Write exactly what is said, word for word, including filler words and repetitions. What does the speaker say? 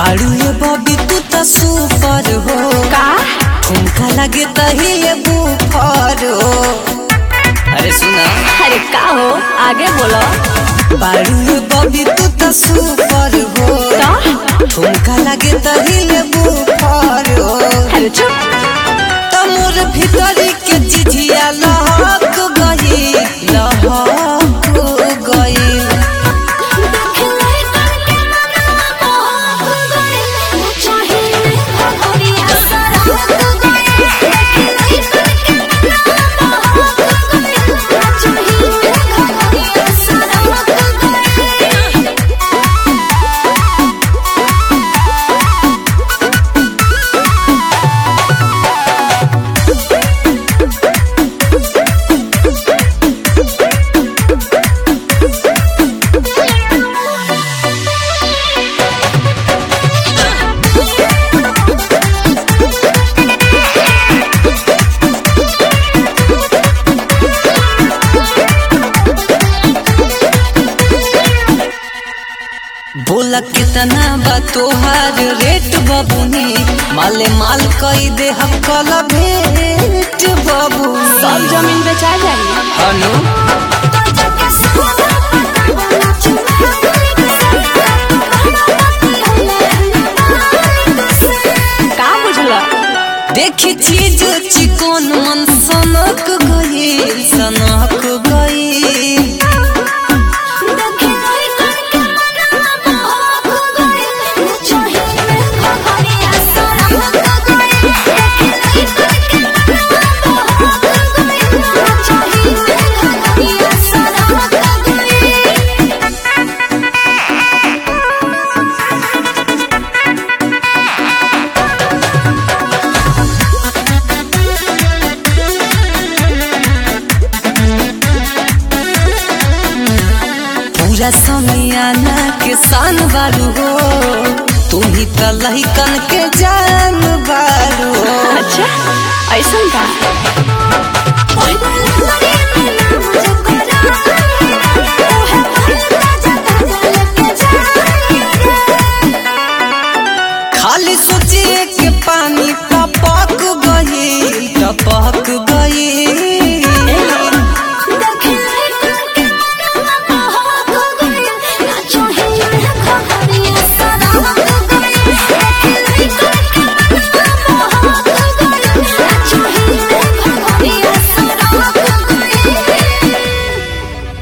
बाड़ू ये बॉबी तू तो सुपर हो का ठुमका लगे तहिले बुफर हो। अरे सुना, अरे का हो आगे बोलो। बाड़ू ये बॉबी तू तो सुपर हो तो ठुमका लगे तहिले बुफर हो। अरे चुप। तमोर भीतर के चिजिया लहक गई लहक गई। बोला कितना बा तोहार रेट बबुनी, माले माल कई दे हम कल भेट बबू। सब जमीन बेचा जाएगी। हनु का बुझला? देखी चीज चिकन मन सनक गई सनक गई। पूरा समियाना के सान बारू हो, तू ही तो लहिकन के जान बारू हो। अच्छा ऐसा का? खाली सोचिए के पानी टपक गई टपक गई।